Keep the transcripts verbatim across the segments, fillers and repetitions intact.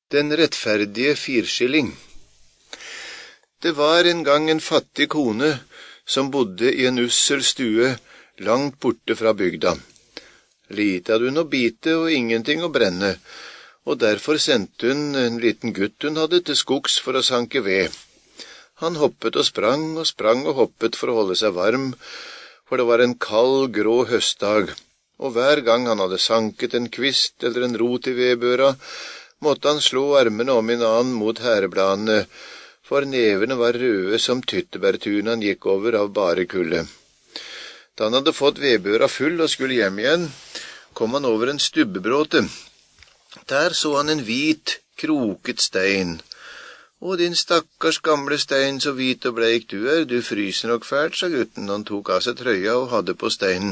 Den rettferdige firskilling. Det var en gang en fattig kone som bodde i en ussel stue langt borte fra bygda. Lite hadde hun å bite og ingenting å brenne, og derfor sendte hun en liten gutt hun hadde til skogs for å sanke ved. Han hoppet og sprang og sprang og hoppet for å holde seg varm, for det var en kald, grå høstdag, og hver gang han hadde sanket en kvist eller en rot i vedbøra, måtte han slå armene om en annen mot hærebladene, for nevene var røde som tyttebærtun han gikk over av bare kulde. Da han hadde fått vedbøra full og skulle hjem igjen, kom han over en stubbebråte. Der så han en hvit, kroket stein. «Å, din stakkars gamle stein, så hvit og bleik du er, du fryser nok fælt», sa gutten. Han tok av seg trøya og hadde på steinen.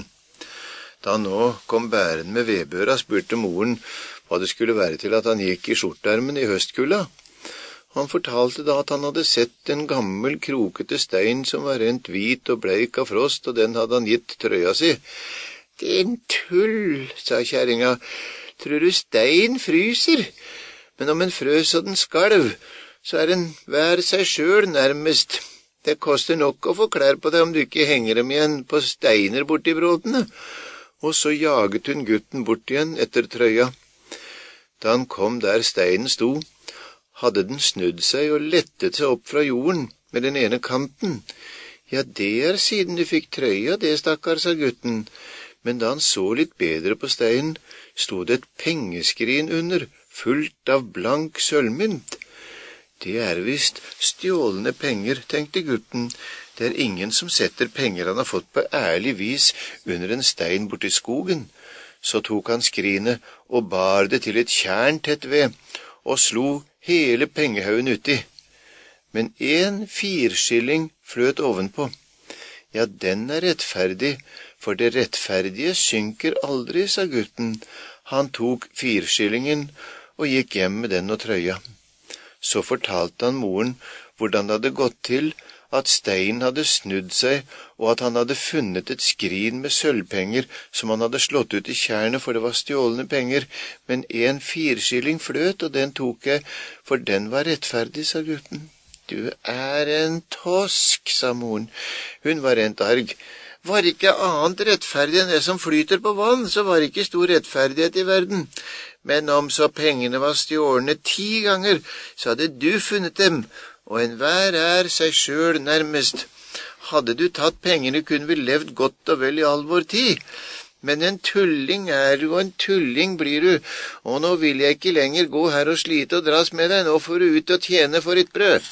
Da han nå kom bæren med vedbøra, spurte moren hva det skulle være til at han gikk i skjorteermen i høstkulda. Han fortalte da at han hadde sett en gammel, krokete stein som var rent hvit og bleik av frost, og den hadde han gitt trøya si. «Din tull», sa kjerringa, «tror du stein fryser? Men om en frøs og den skalv, så er en hver seg sjøl nærmest. Det koster nok å få klær på deg om du ikke henger dem igjen på steiner borti bråtene.» Og så jaget hun gutten bort igjen etter trøya. Da han kom der steinen sto, hadde den snudd seg og lettet seg opp fra jorden med den ene kanten. «Ja, det er siden du fikk trøya, det, stakkar», sa gutten. Men da han så litt bedre på steinen, sto det et pengeskrin under, fullt av blank sølvmynt. «Det er visst stjålne penger», tenkte gutten. «Det er ingen som setter penger han har fått på ærlig vis under en stein borti skogen.» Så tok han skrinet og bar det til et tjern tett ved, og slo hele pengehaugen uti. Men en firskilling fløt ovenpå. «Ja, den er rettferdig, for det rettferdige synker aldri», sa gutten. Han tok firskillingen og gikk hjem med den og trøya. Så fortalte han moren hvordan det hadde gått til, at steinen hadde snudd seg, og at han hadde funnet et skrin med sølvpenger som han hadde slått ut i tjernet, for det var stjålne penger, men en firskilling fløt, og den tok jeg, for den var rettferdig, sa gutten. «Du er en tosk», sa moren. Hun var rent arg. «Var ikke annet rettferdig enn det som flyter på vann, så var ikke stor rettferdighet i verden. Men om så pengene var stjålne ti ganger, så hadde du funnet dem, og enhver er seg sjøl nærmest. Hadde du tatt pengene, kunne vi levd godt og vel i all vår tid. Men en tulling er du, og en tulling blir du, og nå vil jeg ikke lenger gå her og slite og dras med deg, nå får du ut og tjene for et brød.»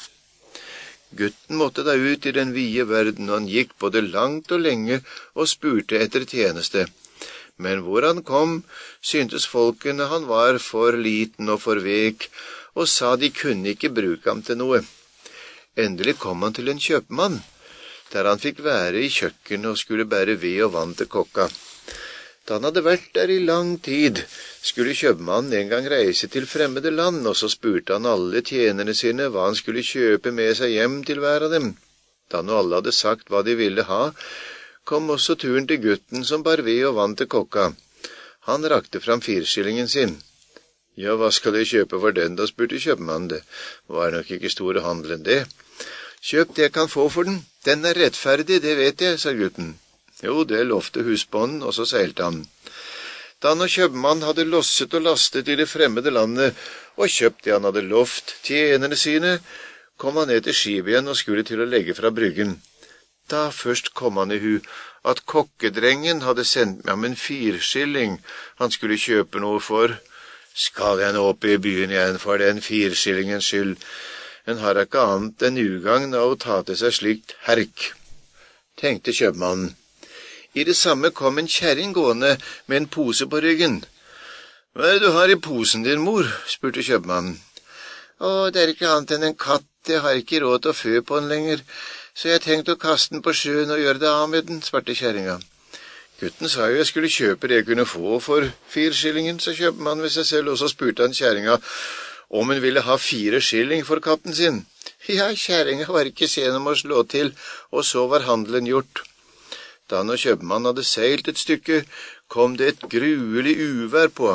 Gutten måtte da ut i den vide verden, og han gikk både langt og lenge og spurte etter tjeneste. Men hvor han kom, syntes folkene han var for liten og for vek, og sa de kunne ikke bruke ham til noe. Endelig kom han til en kjøpmann, der han fikk være i kjøkkenet og skulle bære ved og vann til kokka. Da han hadde vært der i lang tid, skulle kjøpmannen en gang reise til fremmede land, og så spurte han alle tjenerne sine hva han skulle kjøpe med seg hjem til hver av dem. Da nå alle hadde sagt hva de ville ha, kom også turen til gutten som bar ved og vann til kokka. Han rakte fram firskillingen sin. «Ja, hva skal jeg kjøpe for den?» da spurte kjøpmannen. «Det var nok ikke store handelen det.» «Kjøp det jeg kan få for den. Den er rettferdig, det vet jeg», sa gutten. «Jo, det lovte husbonden, og så seilte han.» Da han og kjøpmannen hadde losset og lastet i det fremmede landet, og kjøpt det han hadde lovt tjenerne sine, kom han ned til skipet igjen og skulle til å legge fra bryggen. Da først kom han i hu at kokkedrengen hadde sendt med ham en firskilling han skulle kjøpe noe for. «Skal jeg nå opp i byen igjen for den firskillingens skyld? En har ikke annet enn ugagn av å ta til seg slikt herk», tenkte kjøpmannen. I det samme kom en kjerring gående med en pose på ryggen. «Hva er det du har i posen din, mor?» spurte kjøpmannen. «Å, det er ikke annet enn en katt, jeg har ikke råd til å fø på den lenger, så jeg tenkte å kaste den på sjøen og gjøre det av med den», svarte kjerringa. «Gutten sa jo jeg skulle kjøpe det jeg kunne få for firskillingen», sa kjøpmannen ved seg selv, og så spurte han kjerringa om hun ville ha fire skilling for katten sin. Ja, kjerringa var ikke sen om å slå til, og så var handelen gjort. Da han og kjøpmannen hadde seilt et stykke, kom det et gruelig uvær på ham.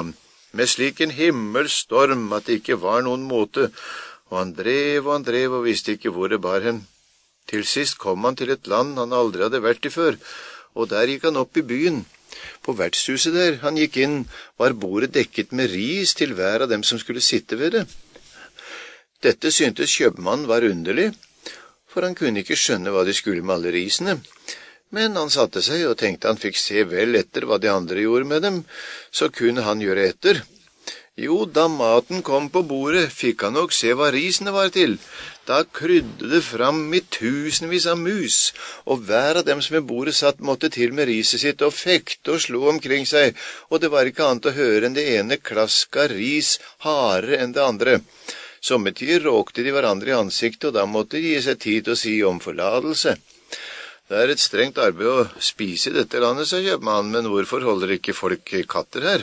med slik en himmelstorm at det ikke var noen måte, og han drev og han drev og visste ikke hvor det bar hen. Til sist kom han til et land han aldri hadde vært i før, og der gikk han opp i byen. På vertshuset der han gikk inn, var bordet dekket med ris til hver av dem som skulle sitte ved det. Dette syntes kjøpmannen var underlig, for han kunne ikke skjønne hva de skulle med alle risene. Men han satte seg og tenkte han fikk se vel etter hva de andre gjorde med dem, så kunne han gjøre etter. Jo, da maten kom på bordet, fikk han nok se hva risene var til. Da krydde det fram i tusenvis av mus, og hver av dem som ved bordet satt måtte til med riset sitt og fekte og slå omkring seg, og det var ikke annet å høre enn det ene klask av ris hardere enn det andre. Sommetider råkte de hverandre i ansiktet, og da måtte de gi seg tid til å si om forlatelse. Det er et strengt arbeid å spise i dette landet, sa kjøpmannen, men hvorfor holder ikke folk katter her?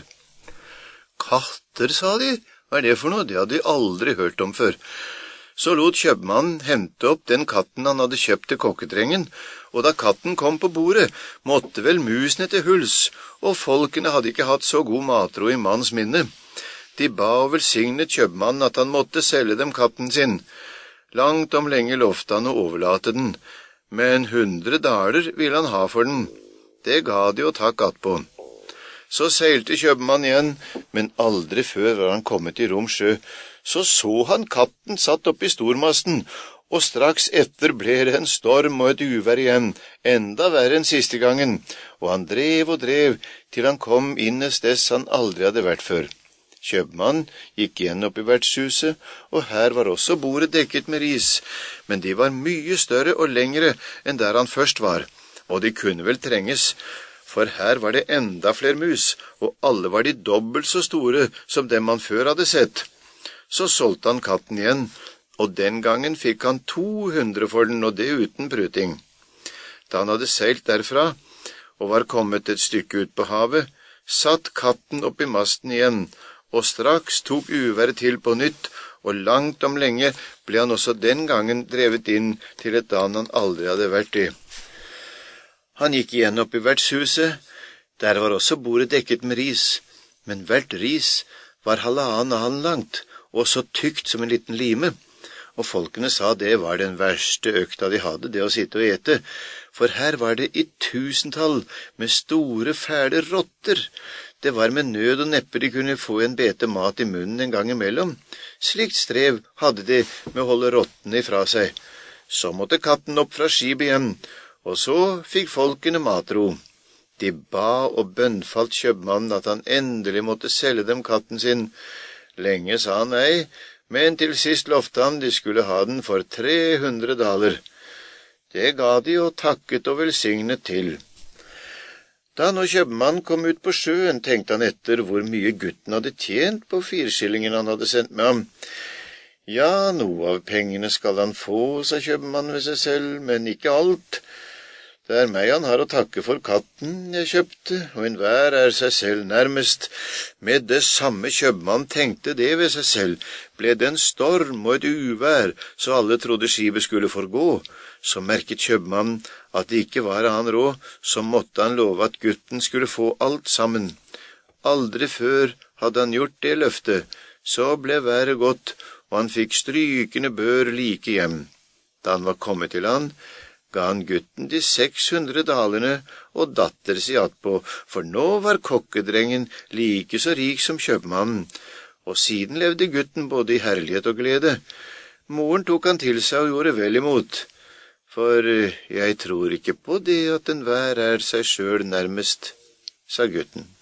Katter, sa de. Hva er det for noe? Det hadde de aldri hørt om før. Så lot kjøpmannen hente opp den katten han hadde kjøpt til kokkedrengen, og da katten kom på bordet, måtte vel musene til huls, og folkene hadde ikke hatt så god matro i manns minne. De ba og velsignet kjøpmannen at han måtte selge dem katten sin. Langt om lenge lovte han å overlate den, men hundre daler ville han ha for den. Det ga de å takk attpå. Så seilte kjøpmannen igjen, men aldri før var han kommet i rom sjø. Så så han katten satt opp i stormasten, og straks etter ble det en storm og et uvær igjen, enda verre enn siste gangen, og han drev og drev til han kom inn et sted han aldri hadde vært før. Kjøpmannen gikk igjen opp i vertshuset, og her var også bordet dekket med ris, men de var mye større og lengre enn der han først var, og de kunne vel trenges, for her var det enda flere mus, og alle var de dobbelt så store som dem han før hadde sett. Så solgte han katten igjen, og den gangen fikk han to hundre for den, og det uten pruting. Da han hadde seilt derfra, og var kommet et stykke ut på havet, satt katten opp i masten igjen, og straks tok uværet til på nytt, og langt om lenge ble han også den gangen drevet inn til et land han aldri hadde vært i. Han gikk igjen opp i vertshuset, der var også bordet dekket med ris, men hvert ris var halvannen alen langt, og så tykt som en liten lime, og folkene sa det var den verste økta de hadde, det å sitte og ete, for her var det i tusentall med store, fæle rotter. Det var med nød og neppe de kunne få en bete mat i munnen en gang imellom. Slikt strev hadde de med å holde rottene ifra seg. Så måtte katten opp fra skipet igjen, og så fikk folkene matro. De ba og bønnfalt kjøpmannen at han endelig måtte selge dem katten sin. Lenge sa han nei, men til sist lovte han de skulle ha den for tre hundre daler. Det ga de og takket og velsignet til. Da nå kjøpmannen kom ut på sjøen, tenkte han etter hvor mye gutten hadde tjent på firskillingen han hadde sendt med ham. Ja, noe av pengene skal han få, sa kjøpmannen ved seg selv, men ikke alt. Det er meg han har å takke for katten jeg kjøpte, og enhver er seg selv nærmest. Med det samme kjøpmannen tenkte det ved seg selv, ble det en storm og et uvær, så alle trodde skipet skulle forgå. Så merket kjøpmannen at det ikke var han råd, så måtte han love at gutten skulle få alt sammen. Aldri før hadde han gjort det løftet, så ble været godt, og han fikk strykende bør like hjem. Da han var kommet til han, ga han gutten de seks hundre dalerne og datter si attpå, for nå var kokkedrengen like så rik som kjøpmannen, og siden levde gutten både i herlighet og glede. Moren tok han til seg og gjorde vel imot, for jeg tror ikke på det at enhver er seg sjøl nærmest, sa gutten.